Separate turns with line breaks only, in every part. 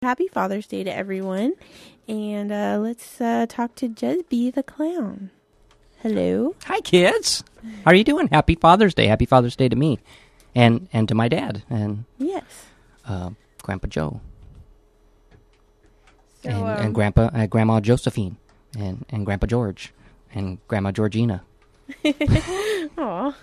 Happy Father's Day to everyone. And let's talk to Jesby the clown. Hello.
Hi, kids. How are you doing? Happy Father's Day. Happy Father's Day to me and to my dad and
Yes.
Grandpa Joe
So,
and Grandma Josephine and Grandpa George and Grandma Georgina.
Aw.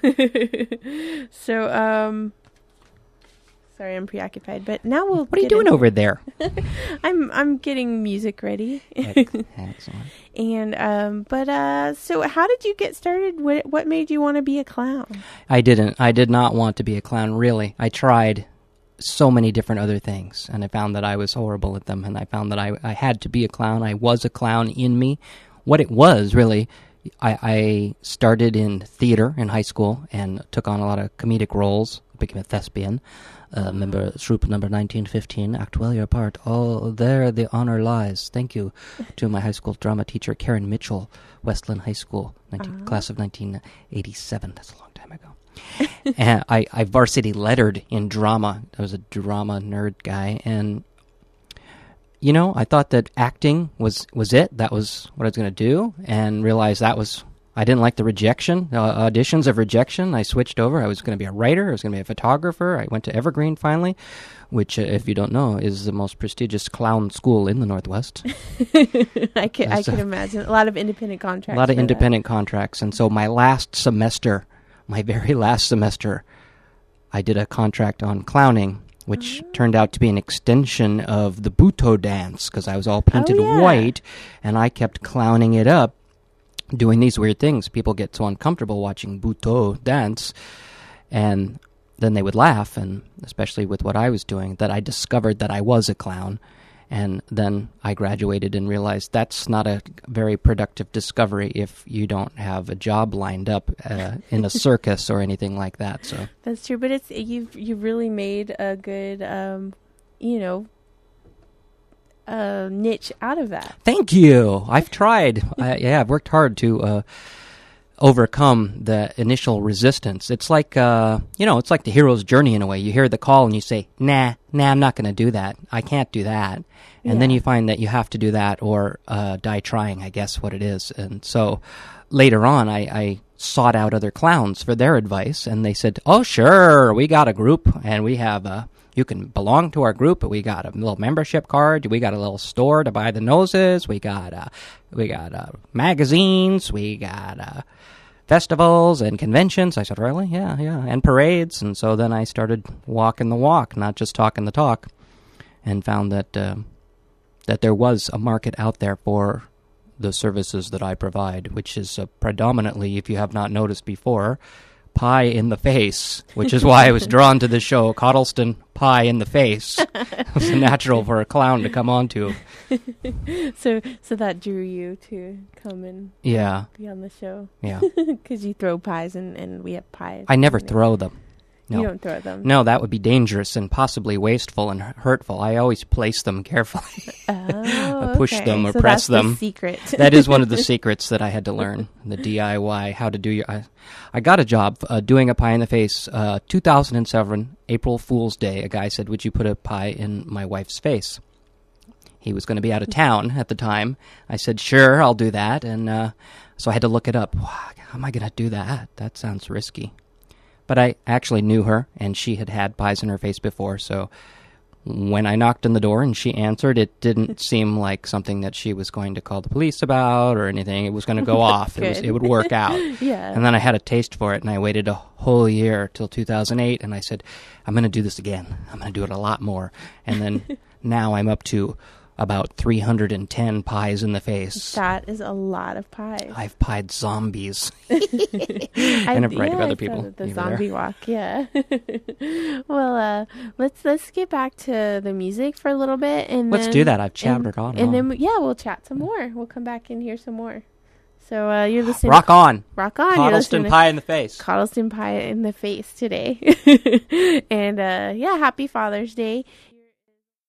So, sorry, I'm preoccupied, but now we'll.
What are you doing over there?
I'm getting music ready.
Excellent.
And so how did you get started? What made you want to be a clown?
I did not want to be a clown, really. I tried so many different other things, and I found that I was horrible at them, and I found that I had to be a clown. I was a clown in me. What it was, really, I started in theater in high school and took on a lot of comedic roles, became a thespian. Member troop number 1915, act well your part. Oh, there the honor lies. Thank you to my high school drama teacher, Karen Mitchell, Westland High School, class of 1987. That's a long time ago. And I varsity lettered in drama. I was a drama nerd guy. And, you know, I thought that acting was it. That was what I was going to do. And realized I didn't like the auditions of rejection. I switched over. I was going to be a writer. I was going to be a photographer. I went to Evergreen finally, which, if you don't know, is the most prestigious clown school in the Northwest.
I can imagine. A lot of independent contracts.
A lot of independent contracts. And so my very last semester, I did a contract on clowning, which turned out to be an extension of the Butoh dance, because I was all painted white, and I kept clowning it up, doing these weird things. People get so uncomfortable watching Butoh dance, and then they would laugh, and especially with what I was doing, that I discovered that I was a clown. And then I graduated and realized that's not a very productive discovery if you don't have a job lined up in a circus or anything like that. So
that's true, but you've really made a good niche out of that.
Thank you. I've tried. I've worked hard to overcome the initial resistance. It's like it's like the hero's journey in a way. You hear the call and you say, nah, I'm not going to do that. I can't do that. And then you find that you have to do that or die trying, I guess what it is. And so later on, I sought out other clowns for their advice, and they said, oh, sure, we got a group, and we have you can belong to our group. We got a little membership card. We got a little store to buy the noses. We got magazines. We got festivals and conventions. I said, really? Yeah. And parades. And so then I started walking the walk, not just talking the talk, and found that there was a market out there for the services that I provide, which is predominantly, if you have not noticed before, pie in the face, which is why I was drawn to the show, Coddleston Pie in the Face. It was natural for a clown to come onto.
So that drew you to come and be on the show.
Yeah.
Because you throw pies and we have pies.
I never throw them. No.
You don't throw them?
No, that would be dangerous and possibly wasteful and hurtful. I always place them carefully. I push them or press them.
That's the secret.
That is one of the secrets that I had to learn, the DIY, how to do your... I got a job doing a pie in the face, 2007, April Fool's Day. A guy said, would you put a pie in my wife's face? He was going to be out of town at the time. I said, sure, I'll do that. And so I had to look it up. How am I going to do that? That sounds risky. But I actually knew her, and she had pies in her face before, so when I knocked on the door and she answered, it didn't seem like something that she was going to call the police about or anything. It was going to go off. It would work out.
Yeah.
And then I had a taste for it, and I waited a whole year till 2008, and I said, I'm going to do this again. I'm going to do it a lot more. And then now I'm up to about 310 pies in the face.
That is a lot of pies.
I've pied zombies. And a variety of other people.
The zombie walk, yeah. Well, let's get back to the music for a little bit, and
let's do that. I've chattered on.
And then we'll chat some more. We'll come back and hear some more. So you're listening.
Rock on.
Coddleston
Pie in the Face.
Coddleston Pie in the Face today. And happy Father's Day.